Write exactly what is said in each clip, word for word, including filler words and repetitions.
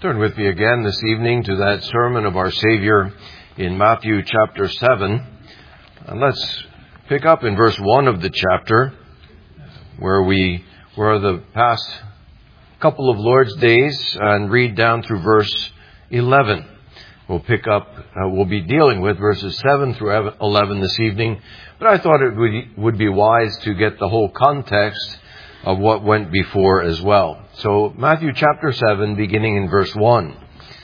Turn with me again this evening to that sermon of our Savior in Matthew chapter seven. And let's pick up in verse one of the chapter, where we were the past couple of Lord's days, and read down through verse eleven. We'll pick up, uh, we'll be dealing with verses seven through eleven this evening, but I thought it would, would be wise to get the whole context of what went before as well. So Matthew chapter seven, beginning in verse one.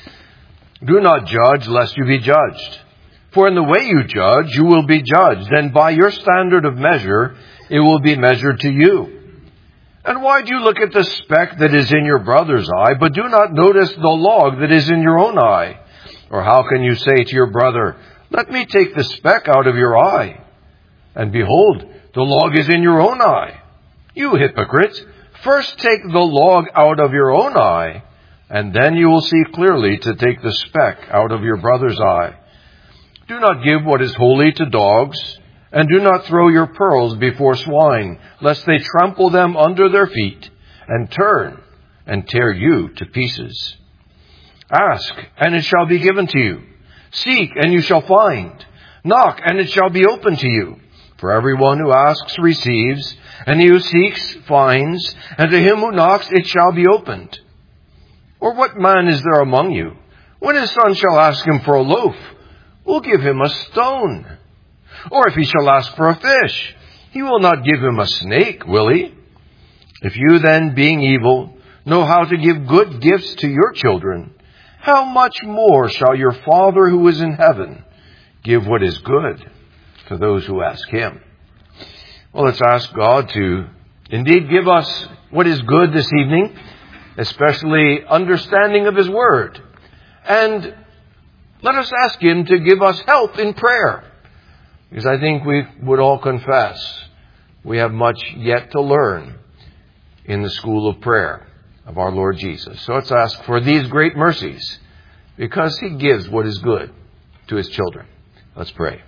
Do not judge, lest you be judged. For in the way you judge, you will be judged, and by your standard of measure, it will be measured to you. And why do you look at the speck that is in your brother's eye, but do not notice the log that is in your own eye? Or how can you say to your brother, let me take the speck out of your eye? And behold, the log is in your own eye. You hypocrites, first take the log out of your own eye, and then you will see clearly to take the speck out of your brother's eye. Do not give what is holy to dogs, and do not throw your pearls before swine, lest they trample them under their feet, and turn and tear you to pieces. Ask, and it shall be given to you. Seek, and you shall find. Knock, and it shall be opened to you. For everyone who asks receives, and he who seeks finds, and to him who knocks it shall be opened. Or what man is there among you, when his son shall ask him for a loaf, will give him a stone? Or if he shall ask for a fish, he will not give him a snake, will he? If you then, being evil, know how to give good gifts to your children, how much more shall your Father who is in heaven give what is good to those who ask him? Well, let's ask God to indeed give us what is good this evening, especially understanding of his word. And let us ask him to give us help in prayer, because I think we would all confess we have much yet to learn in the school of prayer of our Lord Jesus. So let's ask for these great mercies, because he gives what is good to his children. Let's pray.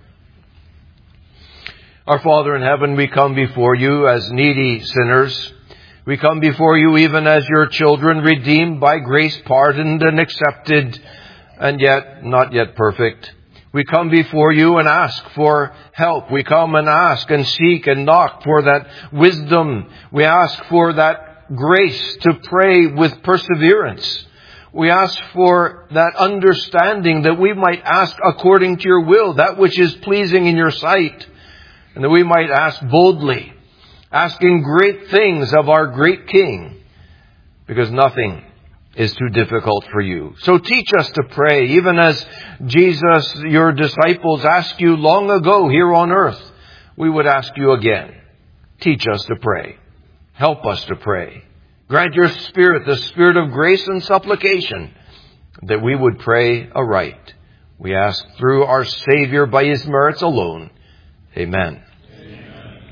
Our Father in heaven, we come before you as needy sinners. We come before you even as your children, redeemed by grace, pardoned and accepted, and yet not yet perfect. We come before you and ask for help. We come and ask and seek and knock for that wisdom. We ask for that grace to pray with perseverance. We ask for that understanding that we might ask according to your will, that which is pleasing in your sight, and that we might ask boldly, asking great things of our great King, because nothing is too difficult for you. So teach us to pray, even as Jesus, your disciples, asked you long ago here on earth. We would ask you again. Teach us to pray. Help us to pray. Grant your Spirit, the Spirit of grace and supplication, that we would pray aright. We ask through our Savior by his merits alone. Amen. Amen.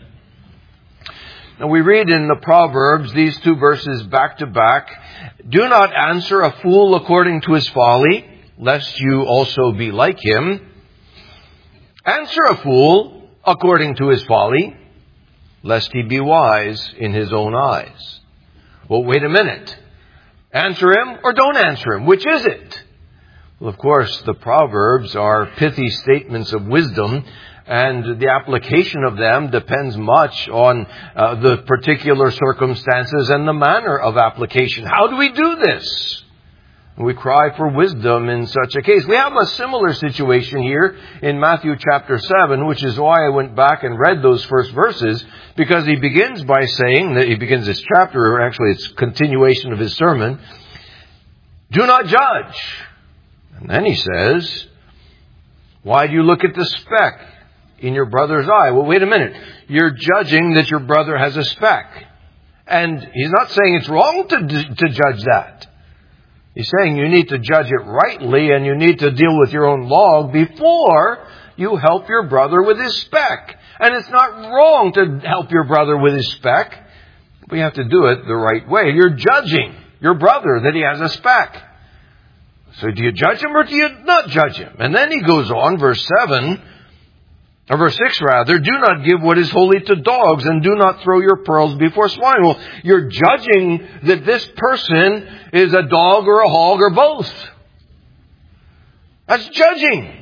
Now we read in the Proverbs, these two verses back to back, do not answer a fool according to his folly, lest you also be like him. Answer a fool according to his folly, lest he be wise in his own eyes. Well, wait a minute. Answer him or don't answer him? Which is it? Well, of course, the Proverbs are pithy statements of wisdom, and the application of them depends much on uh, the particular circumstances and the manner of application. How do we do this? We cry for wisdom in such a case. We have a similar situation here in Matthew chapter seven, which is why I went back and read those first verses, because he begins by saying, that he begins this chapter, or actually it's continuation of his sermon, do not judge. And then he says, why do you look at the speck in your brother's eye? Well, wait a minute. You're judging that your brother has a speck. And he's not saying it's wrong to, to judge that. He's saying you need to judge it rightly, and you need to deal with your own log before you help your brother with his speck. And it's not wrong to help your brother with his speck. We have to do it the right way. You're judging your brother that he has a speck. So do you judge him or do you not judge him? And then he goes on, verse seven, Or verse six rather, do not give what is holy to dogs, and do not throw your pearls before swine. Well, you're judging that this person is a dog or a hog or both. That's judging.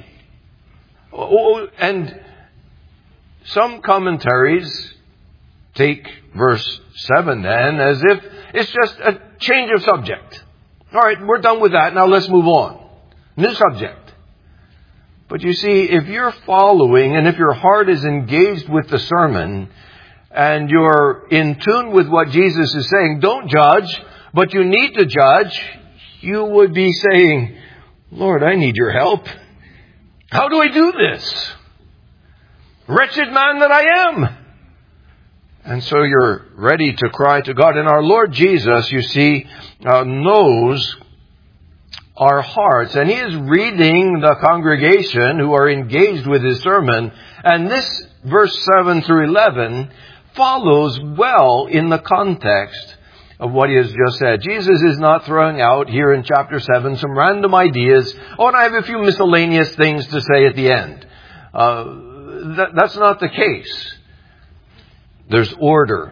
And some commentaries take verse seven then as if it's just a change of subject. All right, we're done with that. Now let's move on. New subject. But you see, if you're following and if your heart is engaged with the sermon and you're in tune with what Jesus is saying, don't judge, but you need to judge, you would be saying, Lord, I need your help. How do I do this? Wretched man that I am. And so you're ready to cry to God. And our Lord Jesus, you see, uh, knows our hearts. And He is reading the congregation who are engaged with His sermon. And this verse seven through eleven follows well in the context of what He has just said. Jesus is not throwing out here in chapter seven some random ideas. Oh, and I have a few miscellaneous things to say at the end. Uh, that, that's not the case. There's order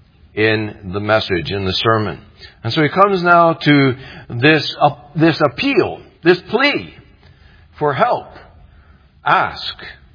in the message, in the sermon. And so He comes now to this, uh, this appeal, this plea for help. Ask,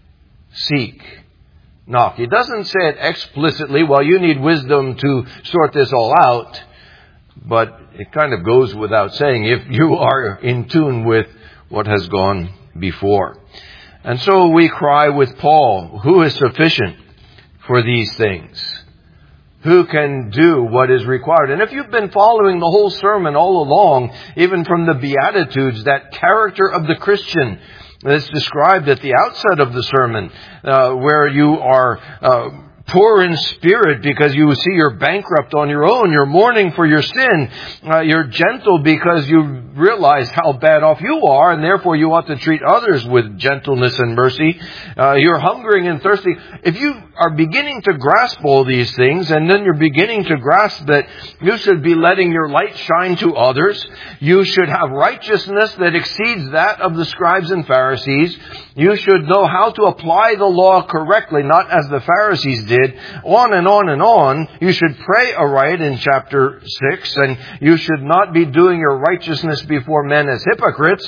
seek, knock. He doesn't say it explicitly, well, you need wisdom to sort this all out. But it kind of goes without saying if you are in tune with what has gone before. And so we cry with Paul, who is sufficient for these things? Who can do what is required? And if you've been following the whole sermon all along, even from the Beatitudes, that character of the Christian that's described at the outset of the sermon, uh, where you are uh, poor in spirit because you see you're bankrupt on your own. You're mourning for your sin. Uh, you're gentle because you realize how bad off you are, and therefore you ought to treat others with gentleness and mercy. Uh, you're hungering and thirsty. If you are beginning to grasp all these things, and then you're beginning to grasp that you should be letting your light shine to others, you should have righteousness that exceeds that of the scribes and Pharisees. You should know how to apply the law correctly, not as the Pharisees did. On and on and on. You should pray aright in chapter six, and you should not be doing your righteousness before men as hypocrites.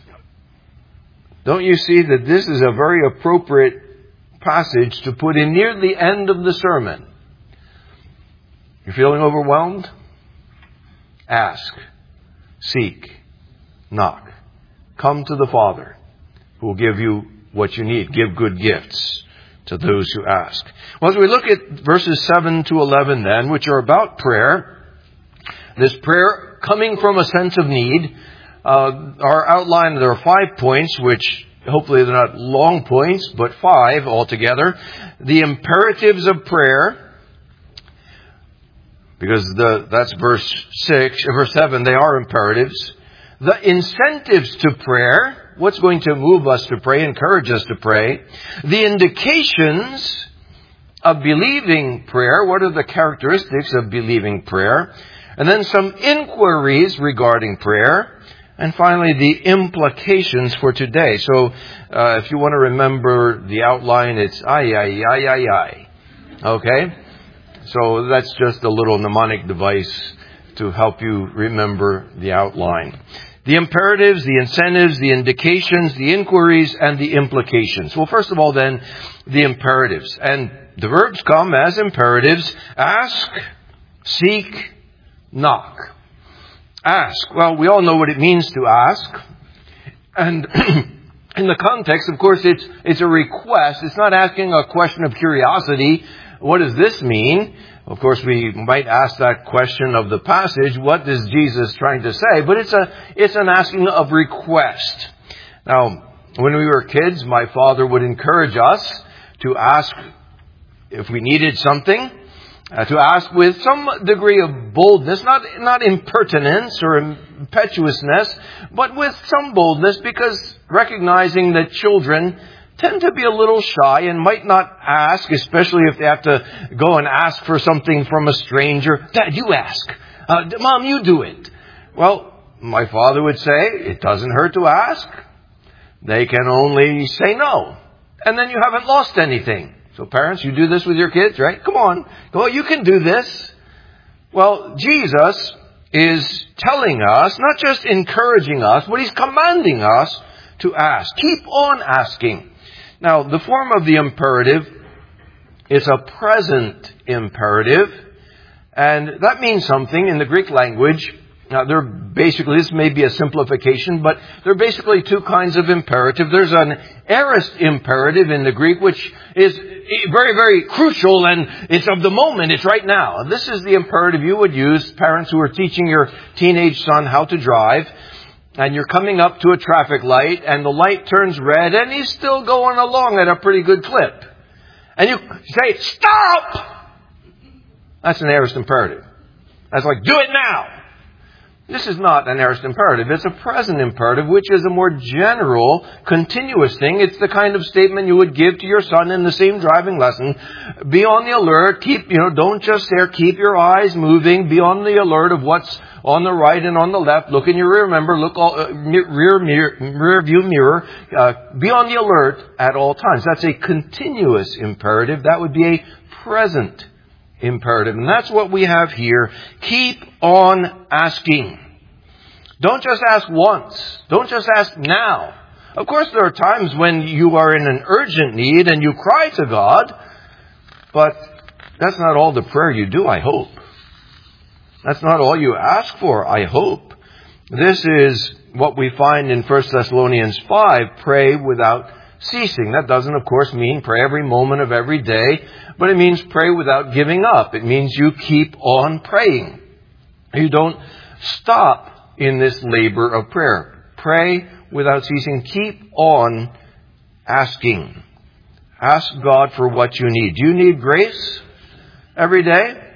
Don't you see that this is a very appropriate passage to put in near the end of the sermon? You're feeling overwhelmed? Ask, seek, knock. Come to the Father, who will give you what you need. Give good gifts to those who ask. Well, as we look at verses seven to eleven then, which are about prayer, this prayer coming from a sense of need, uh, are outlined. There are five points, which hopefully they're not long points, but five altogether. The imperatives of prayer, because the, that's verse six, verse seven, they are imperatives. The incentives to prayer, what's going to move us to pray, encourage us to pray. The indications of believing prayer, what are the characteristics of believing prayer? And then some inquiries regarding prayer. And finally, the implications for today. So, uh, if you want to remember the outline, it's ay, ay, ay, ay, ay. Okay? So that's just a little mnemonic device to help you remember the outline. The imperatives, the incentives, the indications, the inquiries, and the implications. Well, first of all then, the imperatives. And the verbs come as imperatives. Ask, seek, knock. Ask. Well, we all know what it means to ask. And in the context, of course, it's, it's a request. It's not asking a question of curiosity. What does this mean? Of course, we might ask that question of the passage. What is Jesus trying to say? But it's a, it's an asking of request. Now, when we were kids, my father would encourage us to ask if we needed something, uh, to ask with some degree of boldness, not, not impertinence or impetuousness, but with some boldness, because recognizing that children tend to be a little shy and might not ask, especially if they have to go and ask for something from a stranger. Dad, you ask. Uh, Mom, you do it. Well, my father would say, it doesn't hurt to ask. They can only say no. and then you haven't lost anything. So parents, you do this with your kids, right? Come on. Well, you can do this. Well, Jesus is telling us, not just encouraging us, but He's commanding us to ask. Keep on asking. Now, the form of the imperative is a present imperative, and that means something in the Greek language. Now, there basically, this may be a simplification, but there are basically two kinds of imperative. There's an aorist imperative in the Greek, which is very, very crucial, and it's of the moment. It's right now. This is the imperative you would use, parents who are teaching your teenage son how to drive, and you're coming up to a traffic light, and the light turns red, and he's still going along at a pretty good clip. And you say, stop! That's an aorist imperative. That's like, do it now! This is not an aorist imperative. It's a present imperative, which is a more general, continuous thing. It's the kind of statement you would give to your son in the same driving lesson. Be on the alert. Keep, you know, don't just stare. Keep your eyes moving. Be on the alert of what's on the right and on the left. Look in your rear. Remember, look all, uh, rear mirror, rear view mirror. Uh, be on the alert at all times. That's a continuous imperative. That would be a present imperative. And that's what we have here. Keep on asking. Don't just ask once. Don't just ask now. Of course, there are times when you are in an urgent need and you cry to God, but that's not all the prayer you do, I hope. That's not all you ask for, I hope. This is what we find in First Thessalonians five, pray without ceasing. That doesn't, of course, mean pray every moment of every day, but it means pray without giving up. It means you keep on praying. You don't stop in this labor of prayer. Pray without ceasing. Keep on asking. Ask God for what you need. Do you need grace every day?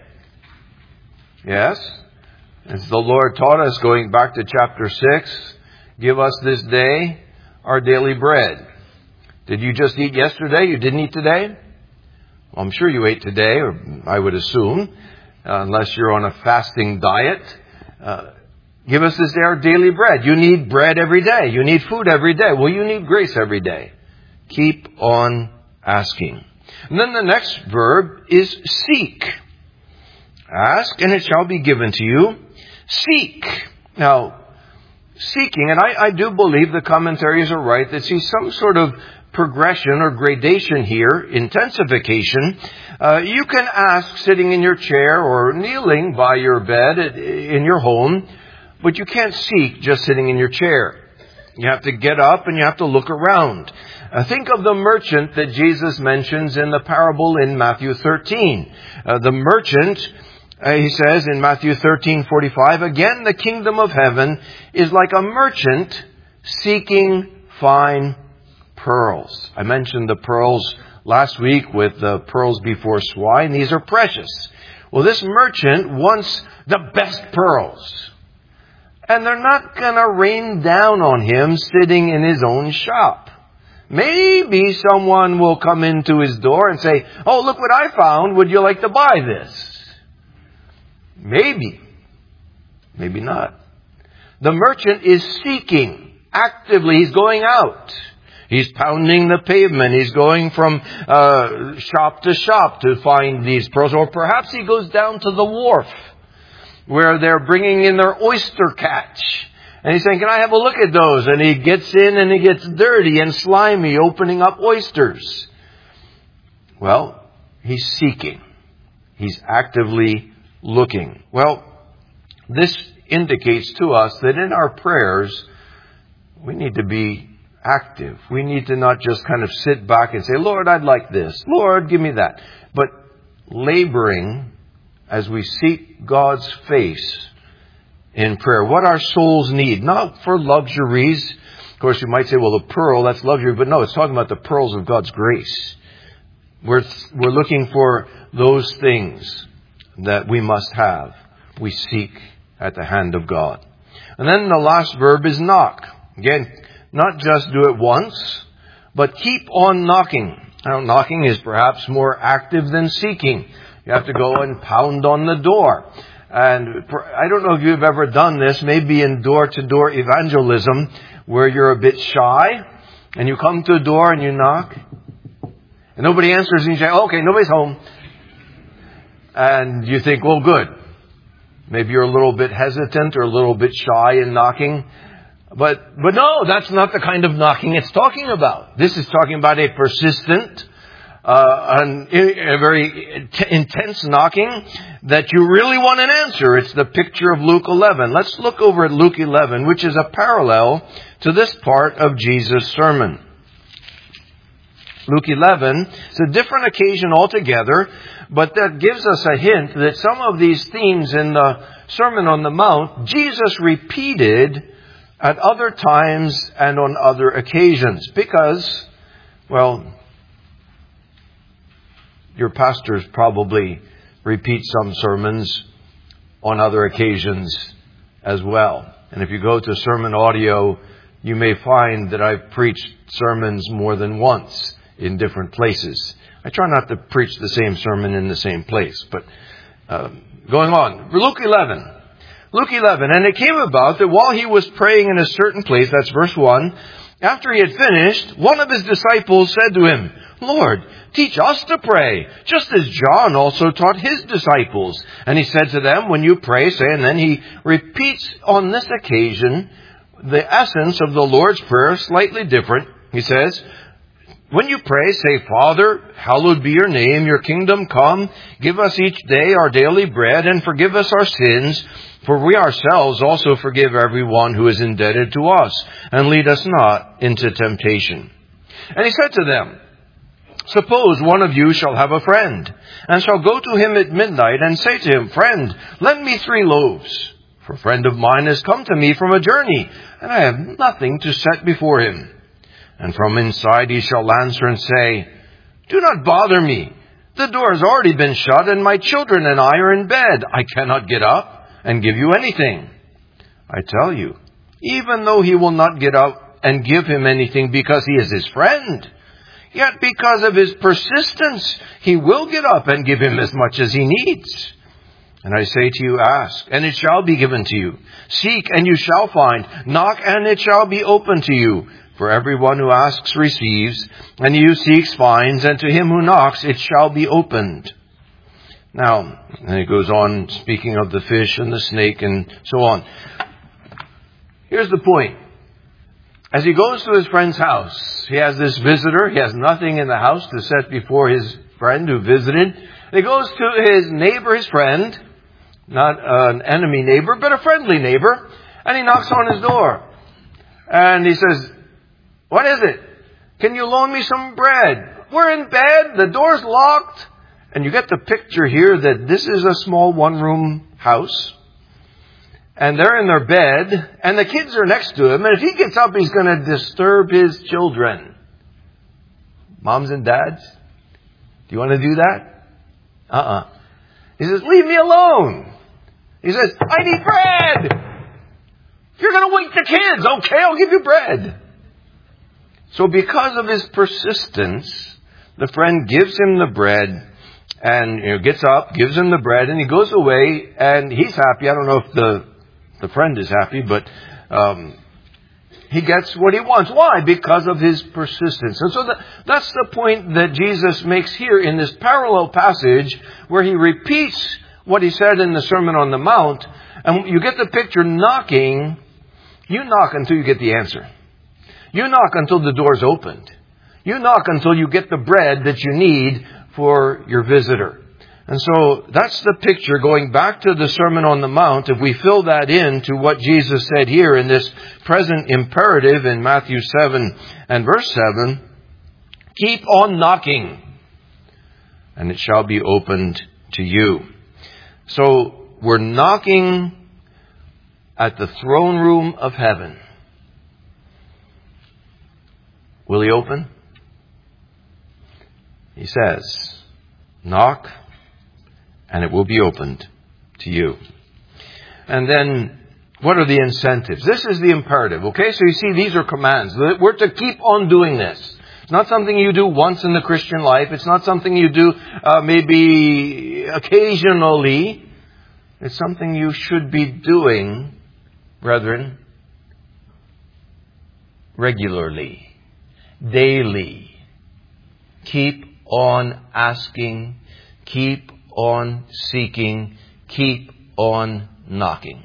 Yes. As the Lord taught us, going back to chapter six, give us this day our daily bread. Did you just eat yesterday? You didn't eat today? Well, I'm sure you ate today, or I would assume, uh, unless you're on a fasting diet. Uh, give us this day our daily bread. You need bread every day. You need food every day. Well, you need grace every day. Keep on asking. And then the next verb is seek. Ask, and it shall be given to you. Seek. Now, seeking, and I, I do believe the commentaries are right that see some sort of progression or gradation here, intensification. Uh, you can ask sitting in your chair or kneeling by your bed in your home, but you can't seek just sitting in your chair. You have to get up and you have to look around. Uh, think of the merchant that Jesus mentions in the parable in Matthew thirteen. Uh, the merchant, uh, he says in Matthew thirteen forty-five, again, the kingdom of heaven is like a merchant seeking fine pearls. I mentioned the pearls last week with the pearls before swine. These are precious. Well, this merchant wants the best pearls. And they're not going to rain down on him sitting in his own shop. Maybe someone will come into his door and say, oh, look what I found. Would you like to buy this? Maybe. Maybe not. The merchant is seeking actively. He's going out. He's pounding the pavement. He's going from uh, shop to shop to find these pearls. Or perhaps he goes down to the wharf where they're bringing in their oyster catch. And he's saying, can I have a look at those? And he gets in and he gets dirty and slimy opening up oysters. Well, he's seeking. He's actively looking. Well, this indicates to us that in our prayers, we need to be active. We need to not just kind of sit back and say, Lord, I'd like this. Lord, give me that. But laboring as we seek God's face in prayer. What our souls need, not for luxuries. Of course, you might say, well, the pearl, that's luxury. But no, it's talking about the pearls of God's grace. We're, we're looking for those things that we must have. We seek at the hand of God. And then the last verb is knock. Again, not just do it once, but keep on knocking. Now, knocking is perhaps more active than seeking. You have to go and pound on the door. And I don't know if you've ever done this, maybe in door-to-door evangelism, where you're a bit shy, and you come to a door and you knock, And nobody answers, and you say, okay, nobody's home. And you think, well, good. Maybe you're a little bit hesitant or a little bit shy in knocking. But, but no, that's not the kind of knocking it's talking about. This is talking about a persistent, uh, an, a very t- intense knocking that you really want an answer. It's the picture of Luke eleven. Let's look over at Luke eleven, which is a parallel to this part of Jesus' sermon. Luke eleven, it's a different occasion altogether, but that gives us a hint that some of these themes in the Sermon on the Mount, Jesus repeated at other times and on other occasions. Because, well, your pastors probably repeat some sermons on other occasions as well. And if you go to sermon audio, you may find that I've preached sermons more than once in different places. I try not to preach the same sermon in the same place, but uh, going on. Luke eleven. Luke eleven. And it came about that while he was praying in a certain place, that's verse one, after he had finished, one of his disciples said to him, Lord, teach us to pray, just as John also taught his disciples. And he said to them, when you pray, say, and then he repeats on this occasion the essence of the Lord's Prayer, slightly different. He says, when you pray, say, Father, hallowed be your name, your kingdom come, give us each day our daily bread, and forgive us our sins, for we ourselves also forgive everyone who is indebted to us, and lead us not into temptation. And he said to them, suppose one of you shall have a friend, and shall go to him at midnight, and say to him, Friend, lend me three loaves, for a friend of mine has come to me from a journey, and I have nothing to set before him. And from inside he shall answer and say, Do not bother me. The door has already been shut, and my children and I are in bed. I cannot get up and give you anything. I tell you, even though he will not get up and give him anything because he is his friend, yet because of his persistence, he will get up and give him as much as he needs. And I say to you, ask, and it shall be given to you. Seek, and you shall find. Knock, and it shall be opened to you. For everyone who asks receives, and he who seeks finds, and to him who knocks it shall be opened. Now, and it goes on speaking of the fish and the snake and so on. Here's the point. As he goes to his friend's house, he has this visitor. He has nothing in the house to set before his friend who visited. He goes to his neighbor, his friend, not an enemy neighbor, but a friendly neighbor, and he knocks on his door. And he says, What is it? Can you loan me some bread? We're in bed. The door's locked. And you get the picture here that this is a small one-room house. And they're in their bed. And the kids are next to him. And if he gets up, he's going to disturb his children. Moms and dads, do you want to do that? Uh-uh. He says, leave me alone. He says, I need bread. If you're going to wake the kids, okay, I'll give you bread. So because of his persistence, the friend gives him the bread and you know, gets up, gives him the bread, and he goes away and he's happy. I don't know if the, the friend is happy, but um, he gets what he wants. Why? Because of his persistence. And so the, that's the point that Jesus makes here in this parallel passage where he repeats what he said in the Sermon on the Mount. And you get the picture knocking. You knock until you get the answer. You knock until the door's opened. You knock until you get the bread that you need for your visitor. And so that's the picture going back to the Sermon on the Mount. If we fill that in to what Jesus said here in this present imperative in Matthew seven and verse seven, keep on knocking and it shall be opened to you. So we're knocking at the throne room of heaven. Will he open? He says, knock and it will be opened to you. And then, what are the incentives? This is the imperative, okay? So you see, these are commands. We're to keep on doing this. It's not something you do once in the Christian life. It's not something you do uh, maybe occasionally. It's something you should be doing, brethren, regularly, daily. Keep on asking, keep on seeking, keep on knocking.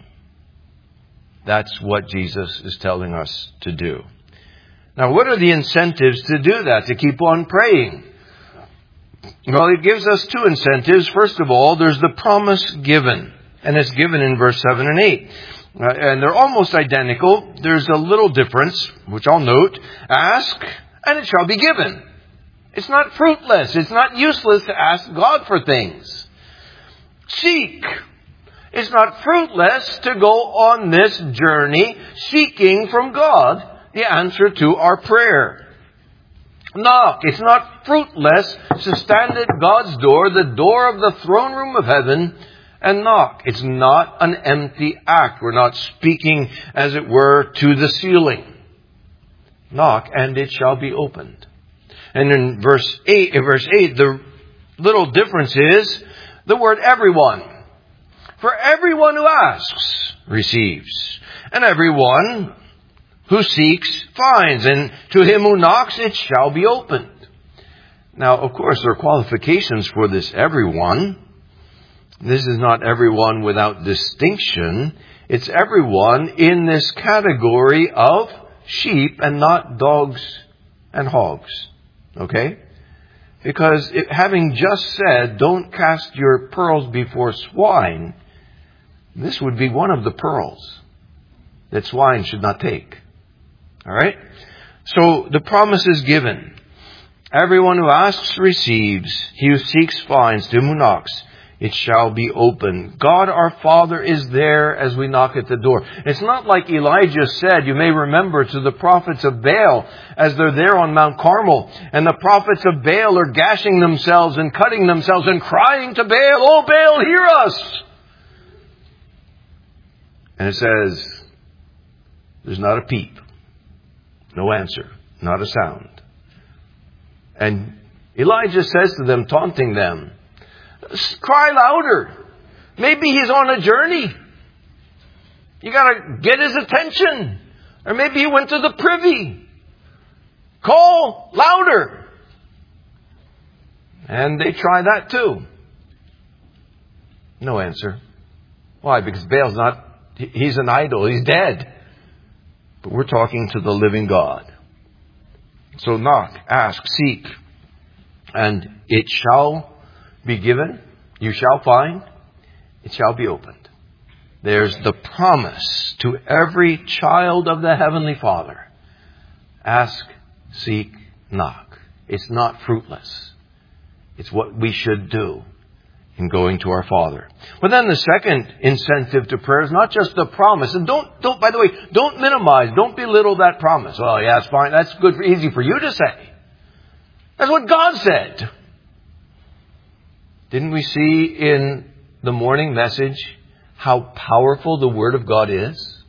That's what Jesus is telling us to do. Now, what are the incentives to do that, to keep on praying? Well, it gives us two incentives. First of all, there's the promise given. And it's given in verse seven and eight. Uh, and they're almost identical. There's a little difference, which I'll note. Ask, and it shall be given. It's not fruitless. It's not useless to ask God for things. Seek. It's not fruitless to go on this journey seeking from God the answer to our prayer. Knock. It's not fruitless to stand at God's door, the door of the throne room of heaven, and knock. It's not an empty act. We're not speaking, as it were, to the ceiling. Knock, and it shall be opened. And in verse eight, in verse eight, the little difference is the word everyone. For everyone who asks receives, and everyone who seeks finds, and to him who knocks it shall be opened. Now, of course, there are qualifications for this everyone. This is not everyone without distinction. It's everyone in this category of sheep and not dogs and hogs. Okay? Because it, having just said, don't cast your pearls before swine, this would be one of the pearls that swine should not take. All right? So the promise is given. Everyone who asks receives. He who seeks finds. To him who knocks, it shall be open. God our Father is there as we knock at the door. It's not like Elijah said, you may remember, to the prophets of Baal as they're there on Mount Carmel. And the prophets of Baal are gashing themselves and cutting themselves and crying to Baal, "Oh Baal, hear us!" And it says, there's not a peep. No answer. Not a sound. And Elijah says to them, taunting them, cry louder. Maybe he's on a journey. You got to get his attention. Or maybe he went to the privy. Call louder. And they try that too. No answer. Why? Because Baal's not, he's an idol. He's dead. But we're talking to the living God. So knock, ask, seek, and it shall be given. You shall find. It shall be opened. There's the promise to every child of the Heavenly Father. Ask, seek, knock. It's not fruitless. It's what we should do in going to our Father. But then the second incentive to prayer is not just the promise. And don't, don't, by the way, don't minimize, don't belittle that promise. Well, yeah, it's fine. That's good, for, easy for you to say. That's what God said. Didn't we see in the morning message how powerful the Word of God is?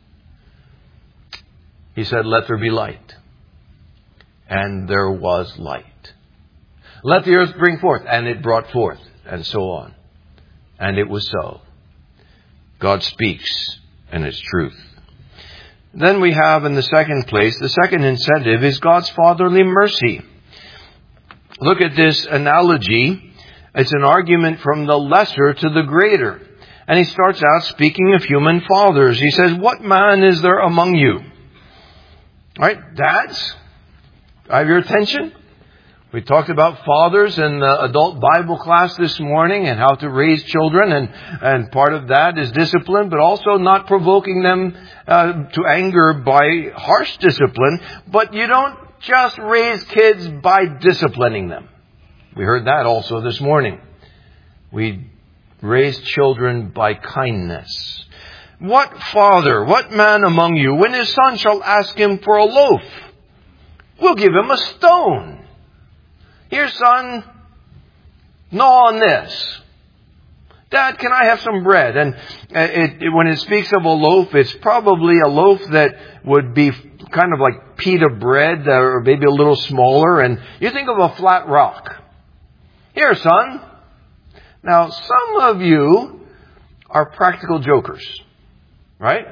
He said, let there be light. And there was light. Let the earth bring forth. And it brought forth. And so on. And it was so. God speaks, and it's truth. Then we have in the second place, the second incentive is God's fatherly mercy. Look at this analogy. It's an argument from the lesser to the greater. And he starts out speaking of human fathers. He says, what man is there among you? All right, dads, I have your attention. We talked about fathers in the adult Bible class this morning and how to raise children. And, and part of that is discipline, but also not provoking them uh, to anger by harsh discipline. But you don't just raise kids by disciplining them. We heard that also this morning. We raise children by kindness. What father, what man among you, when his son shall ask him for a loaf, will give him a stone? Here, son, gnaw on this. Dad, can I have some bread? And it, it, when it speaks of a loaf, it's probably a loaf that would be kind of like pita bread, or maybe a little smaller. And you think of a flat rock. Here, son. Now, some of you are practical jokers, right?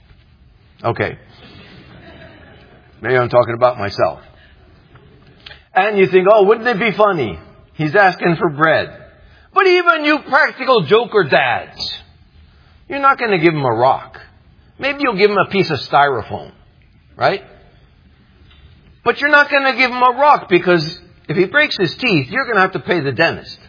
Okay. Maybe I'm talking about myself. And you think, oh, wouldn't it be funny? He's asking for bread. But even you practical joker dads, you're not going to give him a rock. Maybe you'll give him a piece of styrofoam, right? But you're not going to give him a rock because if he breaks his teeth, you're going to have to pay the dentist.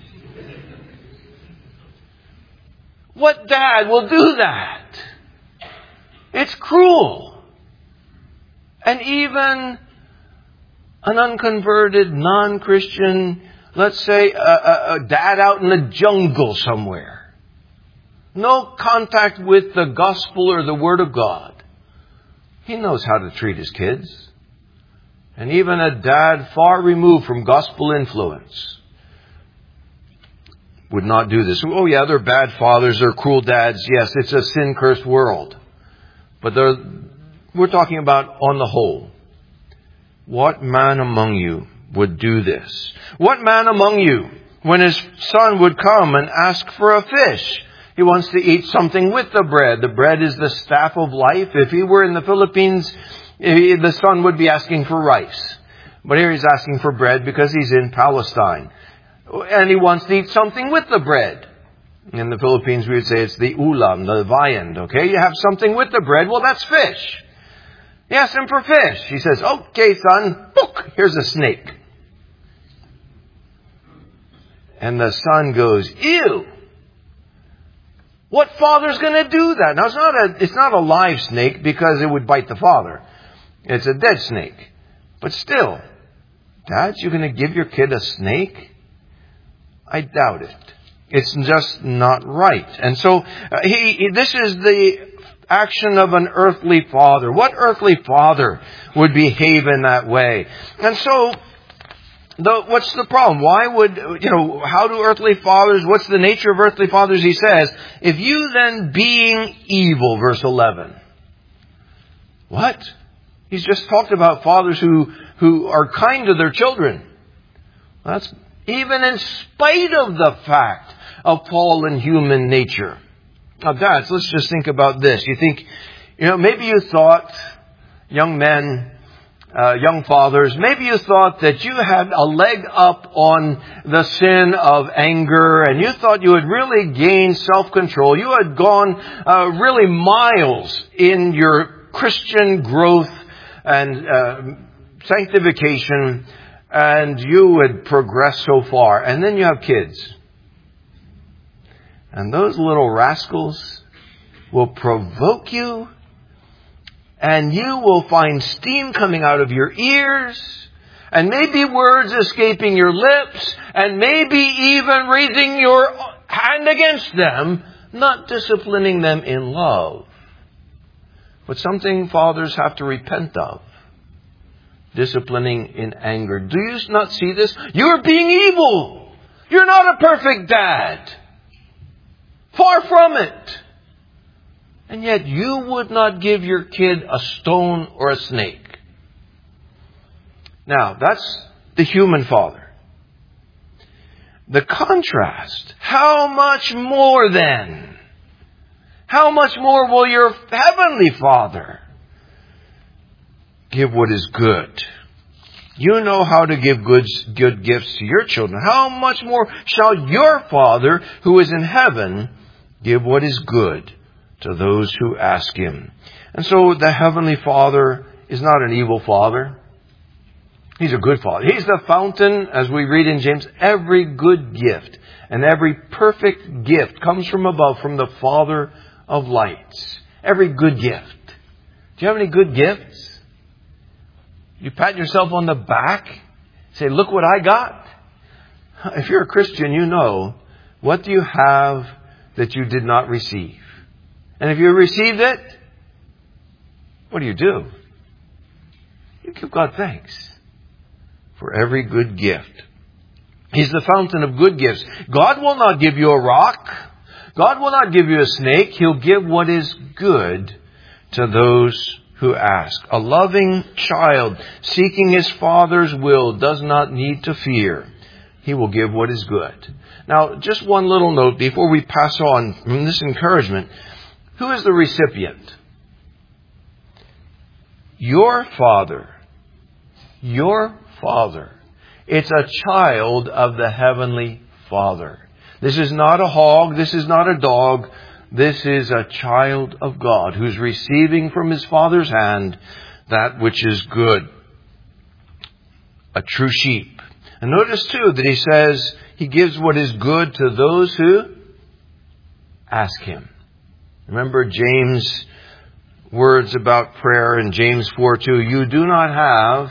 What dad will do that? It's cruel. And even an unconverted, non-Christian, let's say a, a, a dad out in the jungle somewhere, no contact with the gospel or the Word of God, he knows how to treat his kids. And even a dad far removed from gospel influence would not do this. Oh yeah, they're bad fathers, they're cruel dads. Yes, it's a sin-cursed world. But we're talking about on the whole. What man among you would do this? What man among you, when his son would come and ask for a fish, he wants to eat something with the bread. The bread is the staff of life. If he were in the Philippines, the son would be asking for rice. But here he's asking for bread because he's in Palestine. And he wants to eat something with the bread. In the Philippines, we would say it's the ulam, the viand. Okay, you have something with the bread. Well, that's fish. He asks him for fish. He says, okay, son, book, here's a snake. And the son goes, ew. What father's going to do that? Now, it's not a, it's not a live snake because it would bite the father. It's a dead snake. But still, Dad, you're going to give your kid a snake? I doubt it. It's just not right. And so uh, he, he, this is the action of an earthly father. What earthly father would behave in that way? And so, the, what's the problem? Why would, you know, how do earthly fathers, what's the nature of earthly fathers? He says, if you then being evil, verse eleven. What? He's just talked about fathers who, who are kind to their children. That's even in spite of the fact of fallen human nature. Now, dads, let's just think about this. You think, you know, maybe you thought, young men, uh, young fathers, maybe you thought that you had a leg up on the sin of anger, and you thought you had really gained self-control. You had gone uh, really miles in your Christian growth and uh, sanctification, and you would progress so far. And then you have kids. And those little rascals will provoke you, and you will find steam coming out of your ears, and maybe words escaping your lips, and maybe even raising your hand against them, not disciplining them in love. But something fathers have to repent of. Disciplining in anger. Do you not see this? You're being evil. You're not a perfect dad. Far from it. And yet you would not give your kid a stone or a snake. Now, that's the human father. The contrast. How much more then? How much more will your heavenly Father give what is good? You know how to give good, good gifts to your children. How much more shall your Father who is in heaven give what is good to those who ask Him? And so the Heavenly Father is not an evil Father. He's a good Father. He's the fountain, as we read in James, every good gift and every perfect gift comes from above, from the Father of lights. Every good gift. Do you have any good gifts? You pat yourself on the back, say, look what I got. If you're a Christian, you know, what do you have that you did not receive? And if you received it, what do you do? You give God thanks for every good gift. He's the fountain of good gifts. God will not give you a rock. God will not give you a snake. He'll give what is good to those who ask. A loving child seeking his father's will does not need to fear. He will give what is good. Now, just one little note before we pass on from this encouragement. Who is the recipient? Your Father. Your Father It's a child of the Heavenly Father. This is not a hog. This is not a dog. This is a child of God who's receiving from His Father's hand that which is good. A true sheep. And notice too that He says He gives what is good to those who ask Him. Remember James' words about prayer in James four two. You do not have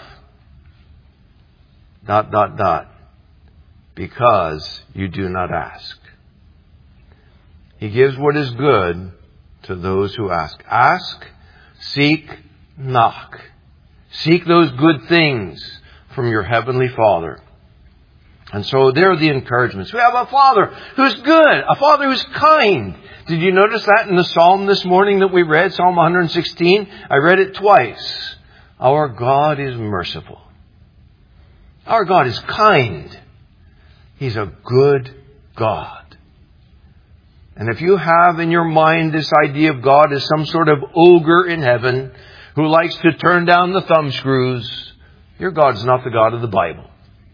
dot, dot, dot, because you do not ask. He gives what is good to those who ask. Ask, seek, knock. Seek those good things from your Heavenly Father. And so there are the encouragements. We have a Father who's good, a Father who's kind. Did you notice that in the Psalm this morning that we read, Psalm one sixteen? I read it twice. Our God is merciful. Our God is kind. He's a good God. And if you have in your mind this idea of God as some sort of ogre in heaven who likes to turn down the thumbscrews, your God's not the God of the Bible.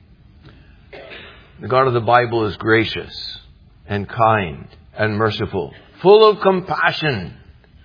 The God of the Bible is gracious and kind and merciful, full of compassion.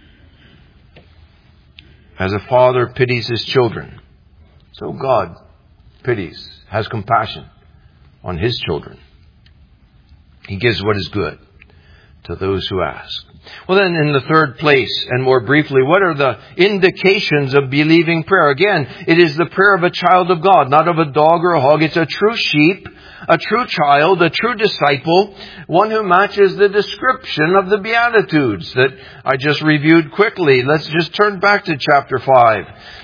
As a father pities his children, so God pities, has compassion on His children. He gives what is good to those who ask. Well, then in the third place, and more briefly, what are the indications of believing prayer? Again, it is the prayer of a child of God, not of a dog or a hog. It's a true sheep, a true child, a true disciple, one who matches the description of the Beatitudes that I just reviewed quickly. Let's just turn back to chapter five.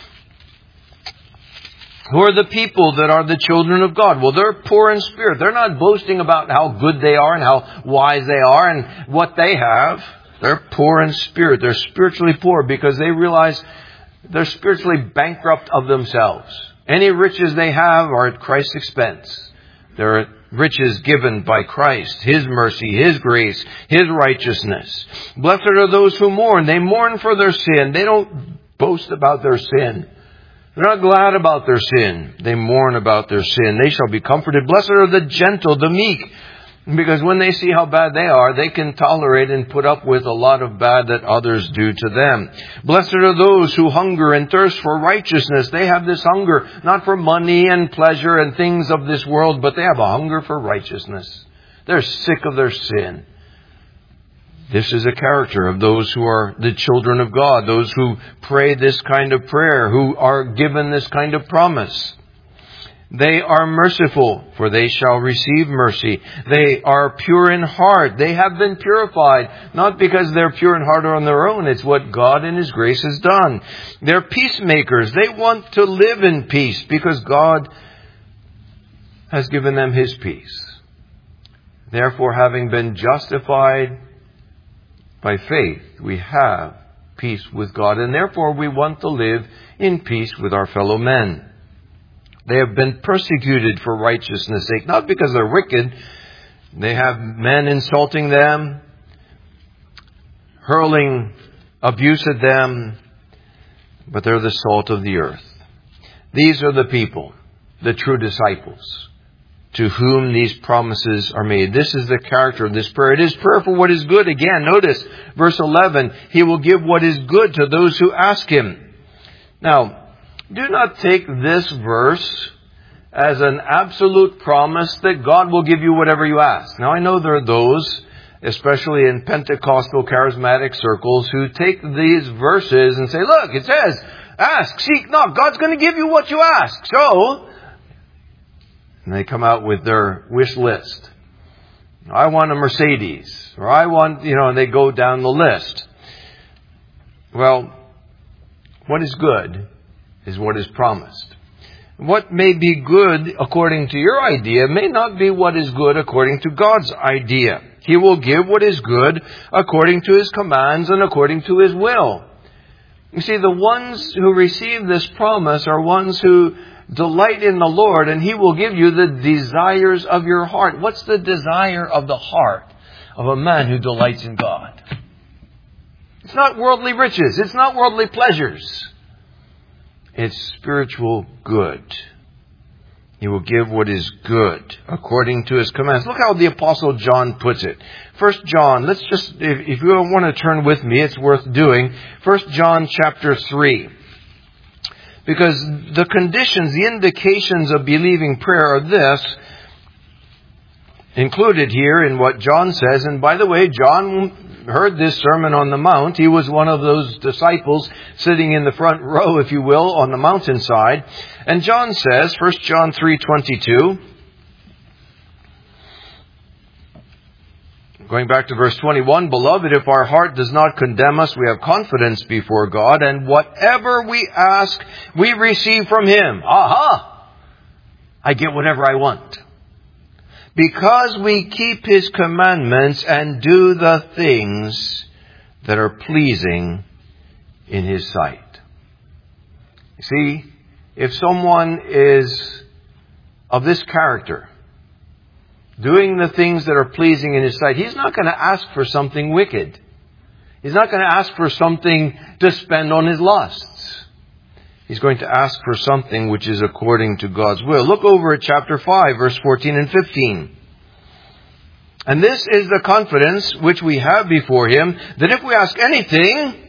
Who are the people that are the children of God? Well, they're poor in spirit. They're not boasting about how good they are and how wise they are and what they have. They're poor in spirit. They're spiritually poor because they realize they're spiritually bankrupt of themselves. Any riches they have are at Christ's expense. They're riches given by Christ, His mercy, His grace, His righteousness. Blessed are those who mourn. They mourn for their sin. They don't boast about their sin. They're not glad about their sin. They mourn about their sin. They shall be comforted. Blessed are the gentle, the meek. Because when they see how bad they are, they can tolerate and put up with a lot of bad that others do to them. Blessed are those who hunger and thirst for righteousness. They have this hunger, not for money and pleasure and things of this world, but they have a hunger for righteousness. They're sick of their sin. This is a character of those who are the children of God, those who pray this kind of prayer, who are given this kind of promise. They are merciful, for they shall receive mercy. They are pure in heart. They have been purified, not because they're pure in heart or on their own. It's what God in His grace has done. They're peacemakers. They want to live in peace because God has given them His peace. Therefore, having been justified by faith, we have peace with God, and therefore we want to live in peace with our fellow men. They have been persecuted for righteousness' sake, not because they're wicked. They have men insulting them, hurling abuse at them, but they're the salt of the earth. These are the people, the true disciples, to whom these promises are made. This is the character of this prayer. It is prayer for what is good. Again, notice verse eleven. He will give what is good to those who ask Him. Now, do not take this verse as an absolute promise that God will give you whatever you ask. Now, I know there are those, especially in Pentecostal charismatic circles, who take these verses and say, look, it says, ask, seek, knock. God's going to give you what you ask. So, and they come out with their wish list. I want a Mercedes, or I want, you know, and they go down the list. Well, what is good is what is promised. What may be good according to your idea may not be what is good according to God's idea. He will give what is good according to His commands and according to His will. You see, the ones who receive this promise are ones who delight in the Lord, and He will give you the desires of your heart. What's the desire of the heart of a man who delights in God? It's not worldly riches. It's not worldly pleasures. It's spiritual good. He will give what is good according to His commands. Look how the Apostle John puts it. First John, let's just, if, if you want to turn with me, it's worth doing. First John chapter three. Because the conditions, the indications of believing prayer are this, included here in what John says. And by the way, John heard this Sermon on the Mount. He was one of those disciples sitting in the front row, if you will, on the mountainside. And John says, First John three twenty-two, going back to verse twenty-one, Beloved, if our heart does not condemn us, we have confidence before God, and whatever we ask, we receive from Him. Aha! I get whatever I want. Because we keep His commandments and do the things that are pleasing in His sight. You see, if someone is of this character, doing the things that are pleasing in His sight, he's not going to ask for something wicked. He's not going to ask for something to spend on his lusts. He's going to ask for something which is according to God's will. Look over at chapter five, verse fourteen and fifteen. And this is the confidence which we have before Him, that if we ask anything,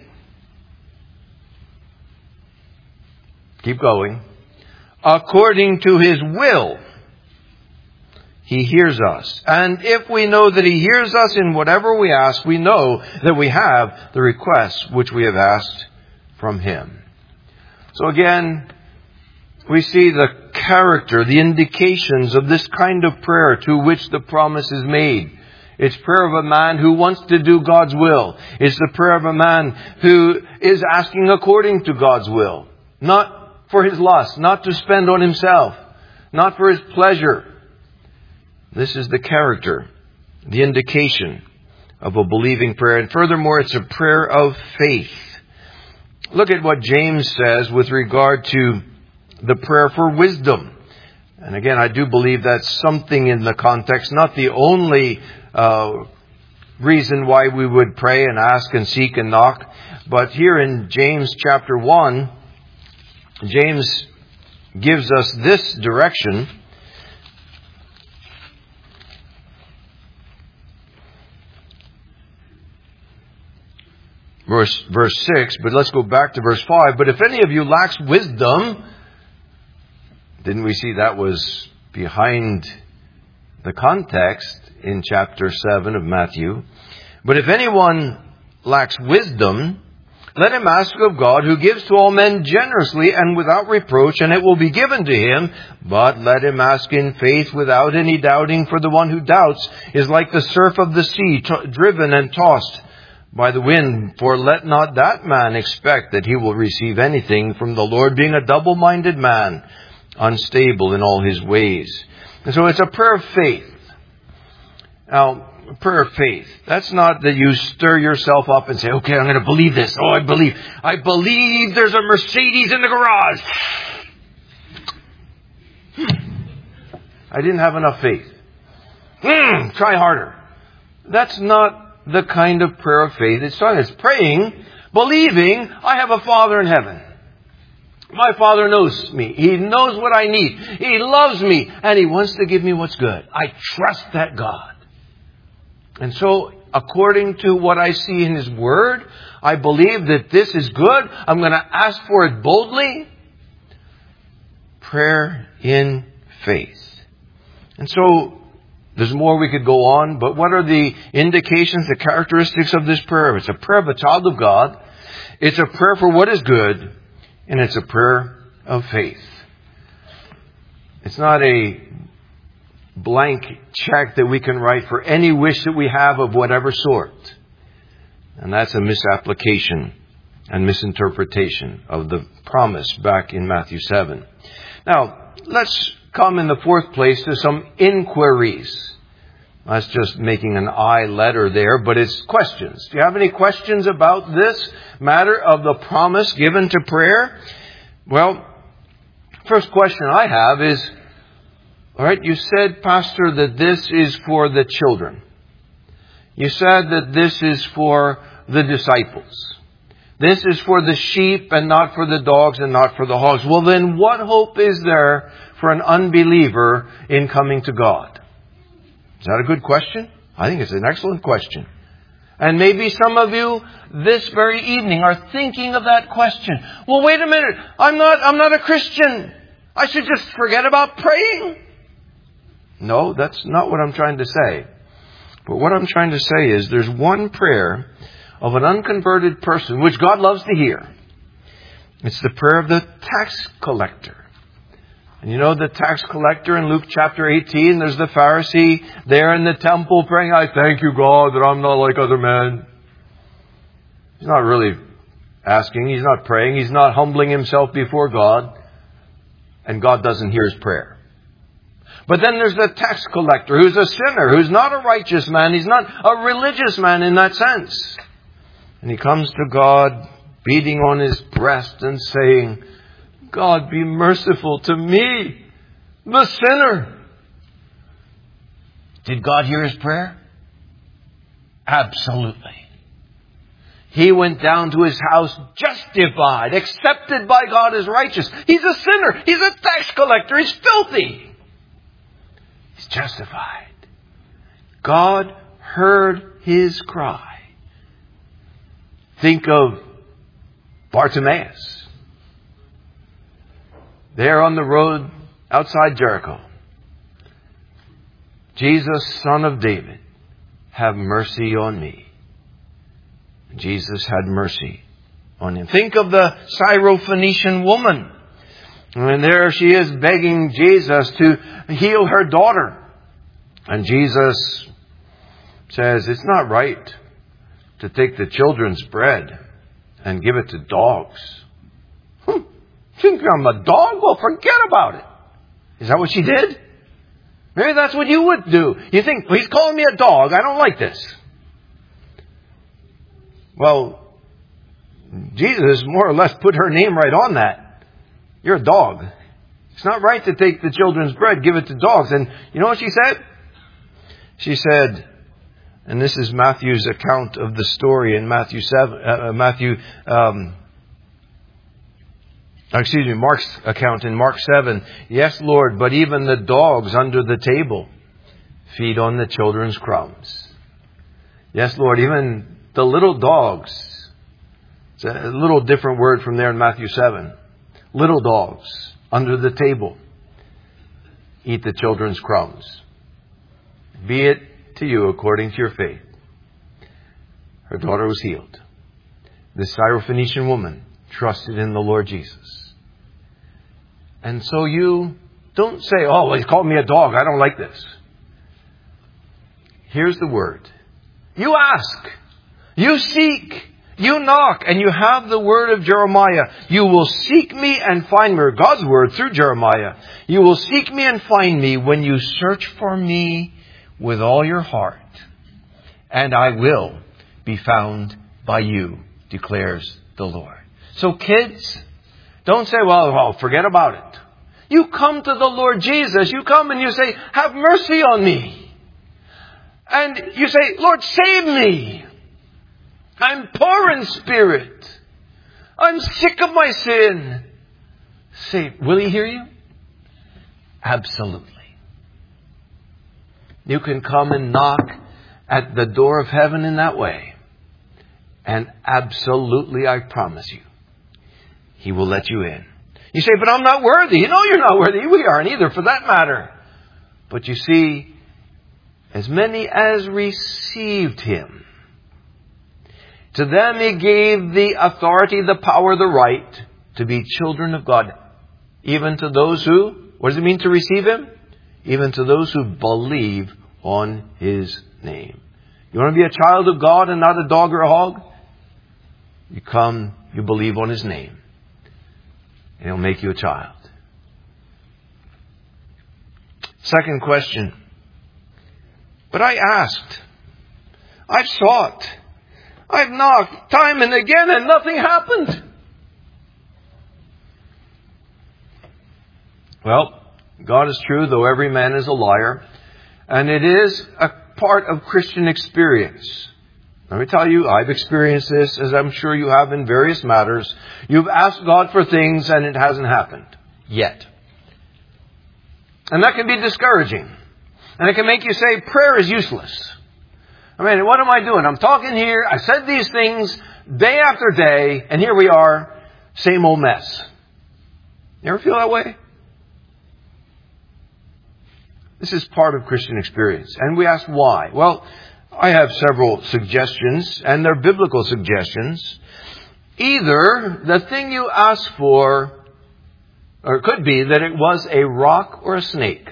keep going, according to His will, He hears us. And if we know that He hears us in whatever we ask, we know that we have the requests which we have asked from Him. So again, we see the character, the indications of this kind of prayer to which the promise is made. It's prayer of a man who wants to do God's will. It's the prayer of a man who is asking according to God's will. Not for his lust, not to spend on himself, not for his pleasure. This is the character, the indication of a believing prayer. And furthermore, it's a prayer of faith. Look at what James says with regard to the prayer for wisdom. And again, I do believe that's something in the context, not the only uh, reason why we would pray and ask and seek and knock. But here in James chapter one, James gives us this direction. Verse, verse six, but let's go back to verse five. But if any of you lacks wisdom, didn't we see that was behind the context in chapter seven of Matthew? But if anyone lacks wisdom, let him ask of God, who gives to all men generously and without reproach, and it will be given to him. But let him ask in faith without any doubting, for the one who doubts is like the surf of the sea, t- driven and tossed by the wind. For let not that man expect that he will receive anything from the Lord, being a double-minded man, unstable in all his ways. And so it's a prayer of faith. Now, a prayer of faith, that's not that you stir yourself up and say, okay, I'm going to believe this. Oh, I believe. I believe there's a Mercedes in the garage. Hmm. I didn't have enough faith. Hmm, try harder. That's not the kind of prayer of faith. It's not. It's praying, believing I have a Father in heaven. My Father knows me. He knows what I need. He loves me. And He wants to give me what's good. I trust that God. And so, according to what I see in His Word, I believe that this is good. I'm going to ask for it boldly. Prayer in faith. And so, there's more we could go on, but what are the indications, the characteristics of this prayer? It's a prayer of a child of God. It's a prayer for what is good. And it's a prayer of faith. It's not a blank check that we can write for any wish that we have of whatever sort. And that's a misapplication and misinterpretation of the promise back in Matthew seven. Now, let's come in the fourth place to some inquiries. That's just making an I letter there, but it's questions. Do you have any questions about this matter of the promise given to prayer? Well, first question I have is, all right, you said, Pastor, that this is for the children. You said that this is for the disciples. This is for the sheep and not for the dogs and not for the hogs. Well, then what hope is there for for an unbeliever in coming to God? Is that a good question? I think it's an excellent question. And maybe some of you this very evening are thinking of that question. Well, wait a minute. I'm not, I'm not a Christian. I should just forget about praying. No, that's not what I'm trying to say. But what I'm trying to say is there's one prayer of an unconverted person which God loves to hear. It's the prayer of the tax collector. And you know the tax collector in Luke chapter eighteen, there's the Pharisee there in the temple praying, I thank you, God, that I'm not like other men. He's not really asking. He's not praying. He's not humbling himself before God. And God doesn't hear his prayer. But then there's the tax collector who's a sinner, who's not a righteous man. He's not a religious man in that sense. And he comes to God beating on his breast and saying, God, be merciful to me, the sinner. Did God hear his prayer? Absolutely. He went down to his house justified, accepted by God as righteous. He's a sinner. He's a tax collector. He's filthy. He's justified. God heard his cry. Think of Bartimaeus. There on the road outside Jericho. Jesus, Son of David, have mercy on me. Jesus had mercy on him. Think of the Syrophoenician woman. And there she is begging Jesus to heal her daughter. And Jesus says, it's not right to take the children's bread and give it to dogs. Hmm. Think I'm a dog? Well, forget about it. Is that what she did? Maybe that's what you would do. You think, well, he's calling me a dog. I don't like this. Well, Jesus more or less put her name right on that. You're a dog. It's not right to take the children's bread, give it to dogs. And you know what she said? She said, and this is Matthew's account of the story in Matthew seven, uh, Matthew, um, excuse me, Mark's account in Mark seven. Yes, Lord, but even the dogs under the table feed on the children's crumbs. Yes, Lord, even the little dogs. It's a little different word from there in Matthew seven. Little dogs under the table eat the children's crumbs. Be it to you according to your faith. Her daughter was healed. The Syrophoenician woman trusted in the Lord Jesus. And so you don't say, oh, he's called me a dog. I don't like this. Here's the word. You ask. You seek. You knock. And you have the word of Jeremiah. You will seek me and find me. God's word through Jeremiah. You will seek me and find me when you search for me with all your heart. And I will be found by you, declares the Lord. So kids, don't say, well, well, forget about it. You come to the Lord Jesus. You come and you say, have mercy on me. And you say, Lord, save me. I'm poor in spirit. I'm sick of my sin. Say, will He hear you? Absolutely. You can come and knock at the door of heaven in that way. And absolutely, I promise you, He will let you in. You say, but I'm not worthy. No, you're not worthy. We aren't either, for that matter. But you see, as many as received Him, to them He gave the authority, the power, the right to be children of God. Even to those who, what does it mean to receive Him? Even to those who believe on His name. You want to be a child of God and not a dog or a hog? You come, you believe on His name. And He'll make you a child. Second question. But I asked. I've sought. I've knocked time and again and nothing happened. Well, God is true, though every man is a liar. And it is a part of Christian experience. Let me tell you, I've experienced this, as I'm sure you have in various matters. You've asked God for things and it hasn't happened. Yet. And that can be discouraging. And it can make you say, prayer is useless. I mean, what am I doing? I'm talking here. I said these things day after day. And here we are, same old mess. You ever feel that way? This is part of Christian experience. And we ask why. Well, I have several suggestions, and they're biblical suggestions. Either the thing you ask for, or it could be that it was a rock or a snake.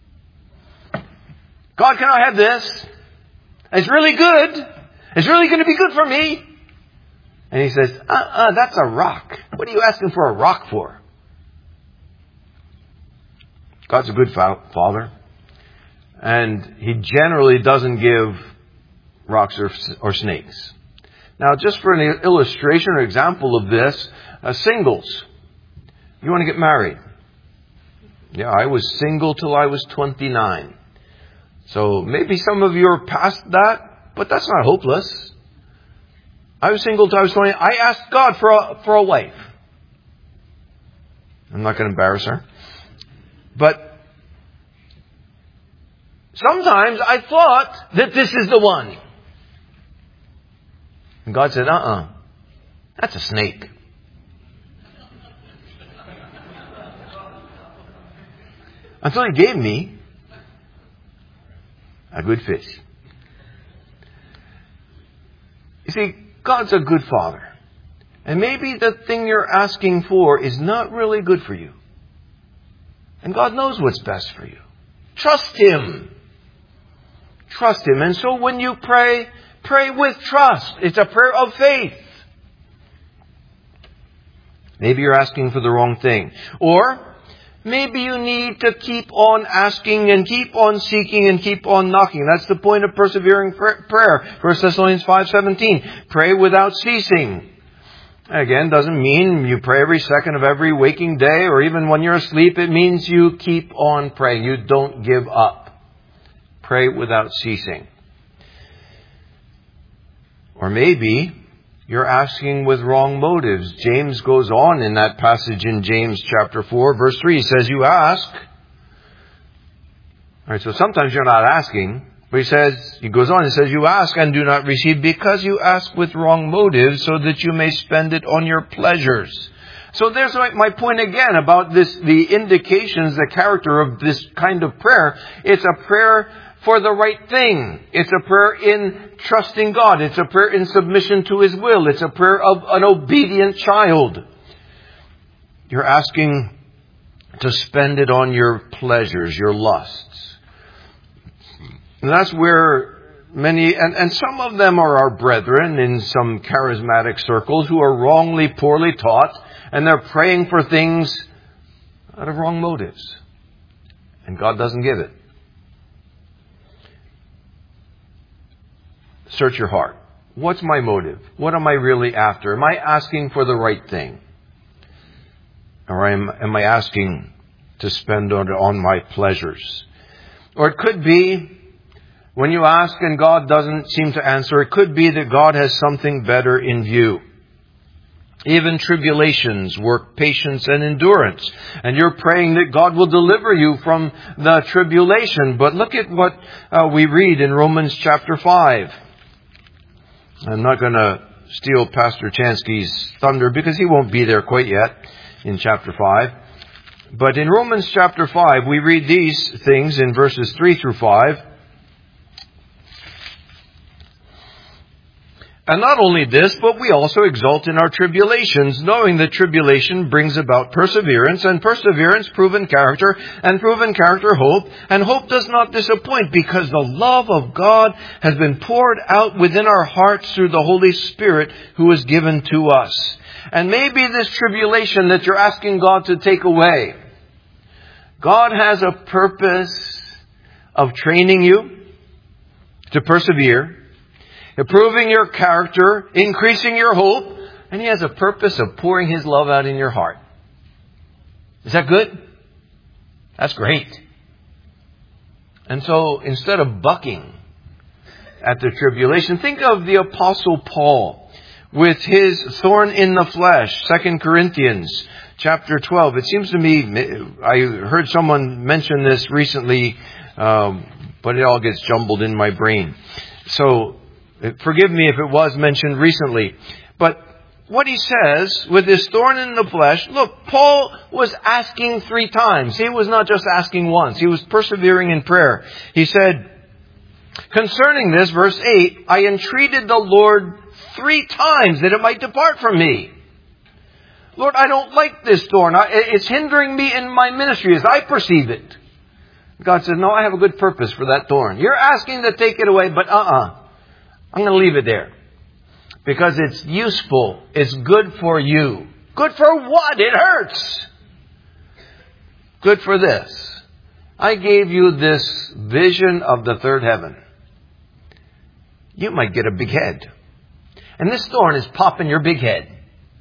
God, can I have this? It's really good. It's really going to be good for me. And He says, uh-uh, that's a rock. What are you asking for a rock for? God's a good Father. And He generally doesn't give rocks or, or snakes. Now, just for an illustration or example of this, uh, singles. You want to get married? Yeah, I was single till I was twenty-nine. So maybe some of you are past that, but that's not hopeless. I was single till I was twenty. I asked God for a, for a wife. I'm not going to embarrass her. But sometimes I thought that this is the one. And God said, uh-uh, that's a snake. Until He gave me a good fish. You see, God's a good Father. And maybe the thing you're asking for is not really good for you. And God knows what's best for you. Trust Him. Trust Him. And so when you pray, pray with trust. It's a prayer of faith. Maybe you're asking for the wrong thing. Or maybe you need to keep on asking and keep on seeking and keep on knocking. That's the point of persevering prayer. First Thessalonians five seventeen. Pray without ceasing. Again, doesn't mean you pray every second of every waking day or even when you're asleep. It means you keep on praying. You don't give up. Pray without ceasing. Or maybe you're asking with wrong motives. James goes on in that passage in James chapter four, verse three. He says, you ask. All right, so sometimes you're not asking. But he says, he goes on and says, you ask and do not receive because you ask with wrong motives so that you may spend it on your pleasures. So there's my point again about this, the indications, the character of this kind of prayer. It's a prayer for the right thing. It's a prayer in trusting God. It's a prayer in submission to His will. It's a prayer of an obedient child. You're asking to spend it on your pleasures, your lusts. And that's where many, and, and some of them are our brethren in some charismatic circles who are wrongly, poorly taught, and they're praying for things out of wrong motives. And God doesn't give it. Search your heart. What's my motive? What am I really after? Am I asking for the right thing? Or am, am I asking to spend on, on my pleasures? Or it could be, when you ask and God doesn't seem to answer, it could be that God has something better in view. Even tribulations work patience and endurance. And you're praying that God will deliver you from the tribulation. But look at what uh, we read in Romans chapter five. I'm not going to steal Pastor Chansky's thunder because he won't be there quite yet in chapter five. But in Romans chapter five, we read these things in verses three through five. And not only this, but we also exult in our tribulations, knowing that tribulation brings about perseverance, and perseverance proven character, and proven character hope. And hope does not disappoint, because the love of God has been poured out within our hearts through the Holy Spirit who is given to us. And maybe this tribulation that you're asking God to take away, God has a purpose of training you to persevere, improving your character, increasing your hope, and He has a purpose of pouring His love out in your heart. Is that good? That's great. And so instead of bucking at the tribulation, think of the Apostle Paul. with his thorn in the flesh. Second Corinthians chapter twelve. It seems to me, I heard someone mention this recently, um, but it all gets jumbled in my brain. So forgive me if it was mentioned recently. But what he says with this thorn in the flesh, look, Paul was asking three times. He was not just asking once. He was persevering in prayer. He said, concerning this, verse eight, I entreated the Lord three times that it might depart from me. Lord, I don't like this thorn. It's hindering me in my ministry as I perceive it. God says, no, I have a good purpose for that thorn. You're asking to take it away, but uh-uh. I'm going to leave it there. Because it's useful. It's good for you. Good for what? It hurts. Good for this. I gave you this vision of the third heaven. You might get a big head. And this thorn is popping your big head.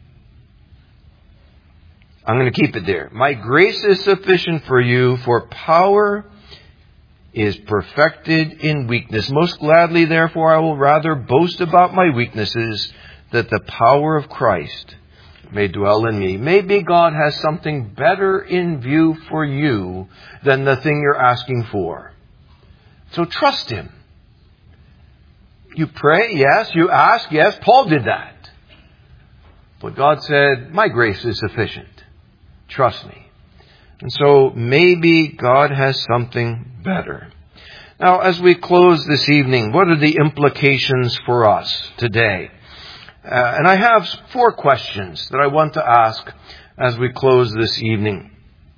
I'm going to keep it there. My grace is sufficient for you, for power is perfected in weakness. Most gladly, therefore, I will rather boast about my weaknesses, that the power of Christ may dwell in me. Maybe God has something better in view for you than the thing you're asking for. So trust Him. You pray, yes. You ask, yes. Paul did that. But God said, my grace is sufficient. Trust me. And so maybe God has something better. Now, as we close this evening, what are the implications for us today? Uh, and I have four questions that I want to ask as we close this evening.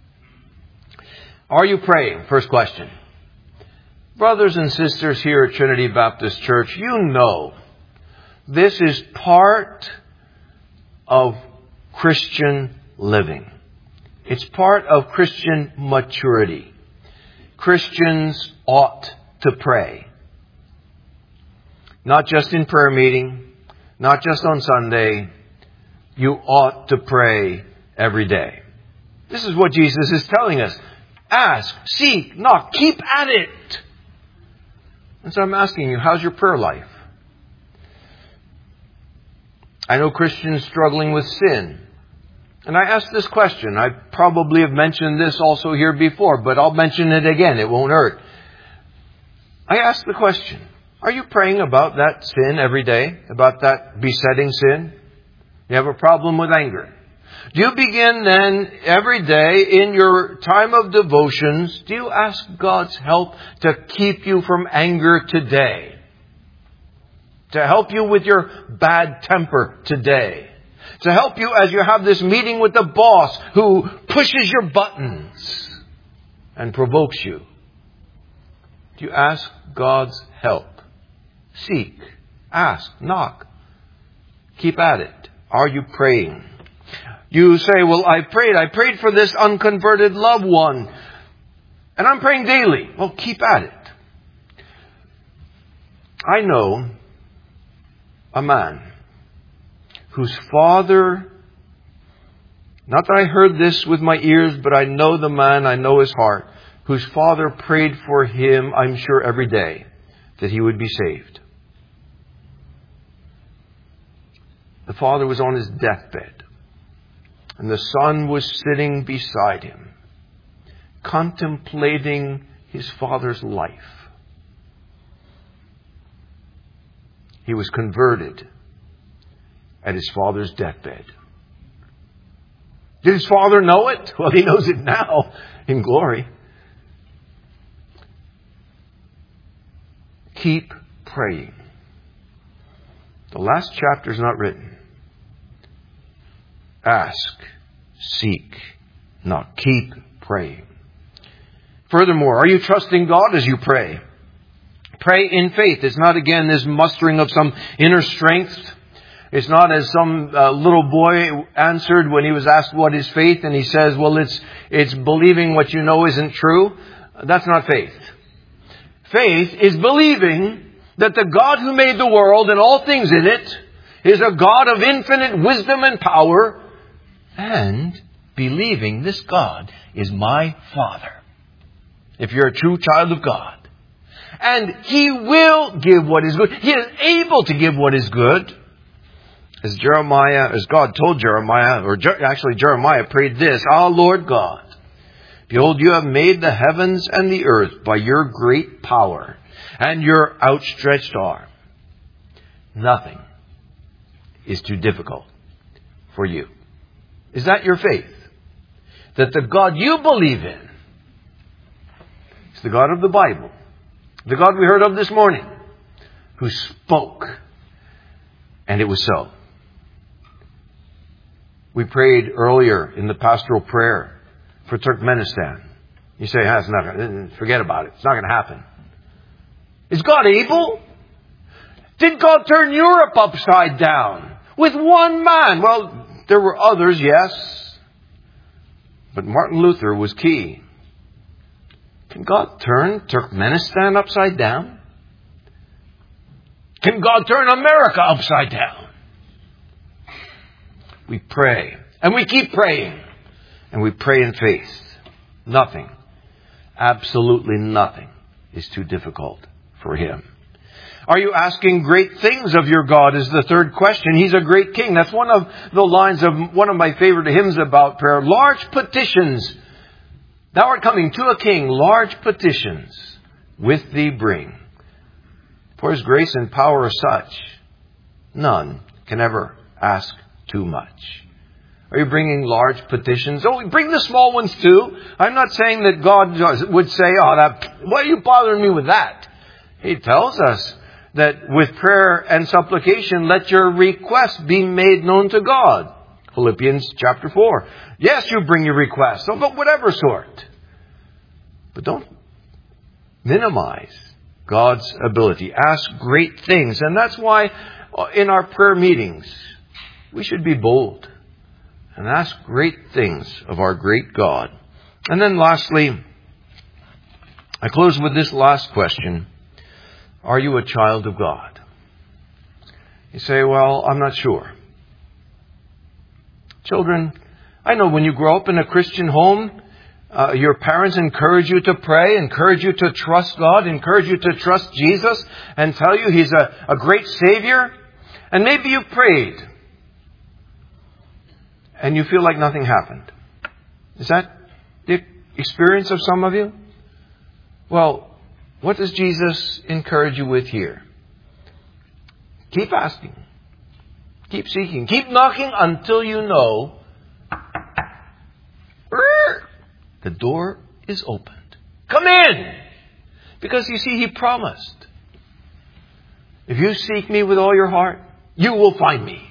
Are you praying? First question. Brothers and sisters here at Trinity Baptist Church, you know this is part of Christian living. It's part of Christian maturity. Christians ought to pray. Not just in prayer meeting, not just on Sunday. You ought to pray every day. This is what Jesus is telling us. Ask, seek, knock, keep at it. And so I'm asking you, how's your prayer life? I know Christians struggling with sin. And I ask this question. I probably have mentioned this also here before, but I'll mention it again. It won't hurt. I ask the question, are you praying about that sin every day? About that besetting sin? You have a problem with anger. Do you begin then every day in your time of devotions, do you ask God's help to keep you from anger today? To help you with your bad temper today? To help you as you have this meeting with the boss who pushes your buttons and provokes you? Do you ask God's help? Seek, ask, knock. Keep at it. Are you praying? You say, well, I prayed. I prayed for this unconverted loved one. And I'm praying daily. Well, keep at it. I know a man whose father, not that I heard this with my ears, but I know the man, I know his heart, whose father prayed for him, I'm sure, every day, that he would be saved. The father was on his deathbed, and the son was sitting beside him, contemplating his father's life. He was converted at his father's deathbed. Did his father know it? Well, he knows it now in glory. Keep praying. The last chapter is not written. Ask, seek, knock. Keep praying. Furthermore, are you trusting God as you pray? Pray in faith. It's not, again, this mustering of some inner strength. It's not as some uh, little boy answered when he was asked what is faith, and he says, well, it's it's believing what you know isn't true. That's not faith. Faith is believing that the God who made the world and all things in it is a God of infinite wisdom and power, and believing this God is my Father, if you're a true child of God. And He will give what is good. He is able to give what is good. As Jeremiah, as God told Jeremiah, or Je- actually Jeremiah prayed this, "Ah, Lord God, behold, you have made the heavens and the earth by your great power and your outstretched arm. Nothing is too difficult for you." Is that your faith? That the God you believe in is the God of the Bible, the God we heard of this morning, who spoke, and it was so. We prayed earlier in the pastoral prayer for Turkmenistan. You say, ah, it's not gonna, forget about it. It's not going to happen. Is God able? Did God turn Europe upside down with one man? Well, there were others, yes. But Martin Luther was key. Can God turn Turkmenistan upside down? Can God turn America upside down? We pray. And we keep praying. And we pray in faith. Nothing, absolutely nothing, is too difficult for Him. Are you asking great things of your God is the third question. He's a great King. That's one of the lines of one of my favorite hymns about prayer. Large petitions. Thou art coming to a King. Large petitions with thee bring. For His grace and power are such, none can ever ask too much. Are you bringing large petitions? Oh, bring the small ones too. I'm not saying that God would say, oh, that, why are you bothering me with that? He tells us that with prayer and supplication, let your requests be made known to God. Philippians chapter four. Yes, you bring your requests, of whatever sort. But don't minimize God's ability. Ask great things. And that's why in our prayer meetings, we should be bold and ask great things of our great God. And then lastly, I close with this last question. Are you a child of God? You say, well, I'm not sure. Children, I know when you grow up in a Christian home, uh, your parents encourage you to pray, encourage you to trust God, encourage you to trust Jesus, and tell you He's a, a great Savior. And maybe you prayed, and you feel like nothing happened. Is that the experience of some of you? Well, what does Jesus encourage you with here? Keep asking. Keep seeking. Keep knocking until you know the door is opened. Come in! Because you see, He promised. If you seek me with all your heart, you will find me.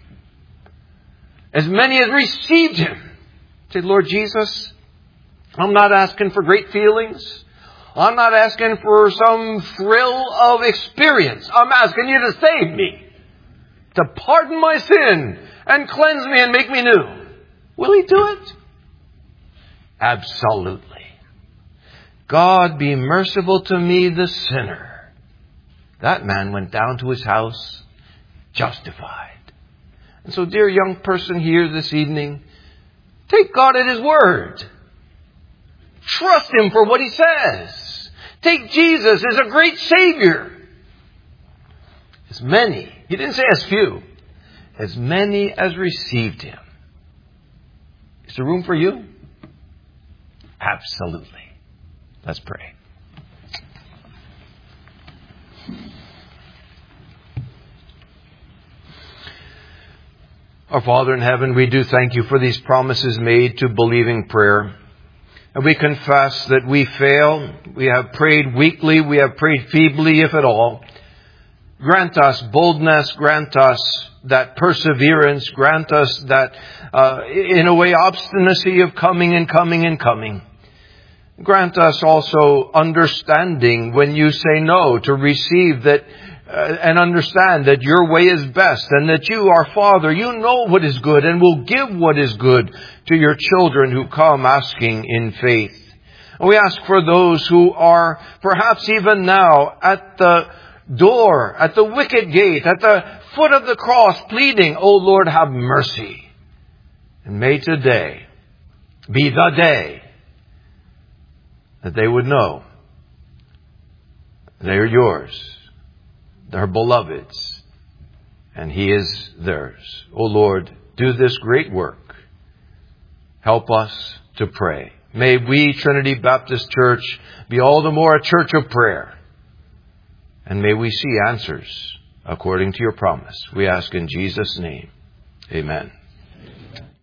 As many as received Him. Say, Lord Jesus, I'm not asking for great feelings. I'm not asking for some thrill of experience. I'm asking you to save me. To pardon my sin and cleanse me and make me new. Will He do it? Absolutely. God be merciful to me, the sinner. That man went down to his house justified. And so, dear young person here this evening, take God at His word. Trust Him for what He says. Take Jesus as a great Savior. As many, He didn't say as few, as many as received Him. Is there room for you? Absolutely. Let's pray. Our Father in heaven, we do thank You for these promises made to believing prayer. And we confess that we fail. We have prayed weakly. We have prayed feebly, if at all. Grant us boldness. Grant us that perseverance. Grant us that, uh, in a way, obstinacy of coming and coming and coming. Grant us also understanding when You say no, to receive that uh, and understand that Your way is best, and that You, our Father, You know what is good and will give what is good to Your children who come asking in faith. And we ask for those who are perhaps even now at the door, at the wicket gate, at the foot of the cross, pleading, "Oh Lord, have mercy." And may today be the day that they would know they are Yours, they're beloveds, and He is theirs. O Lord, do this great work. Help us to pray. May we, Trinity Baptist Church, be all the more a church of prayer. And may we see answers according to your promise. We ask in Jesus' name. Amen.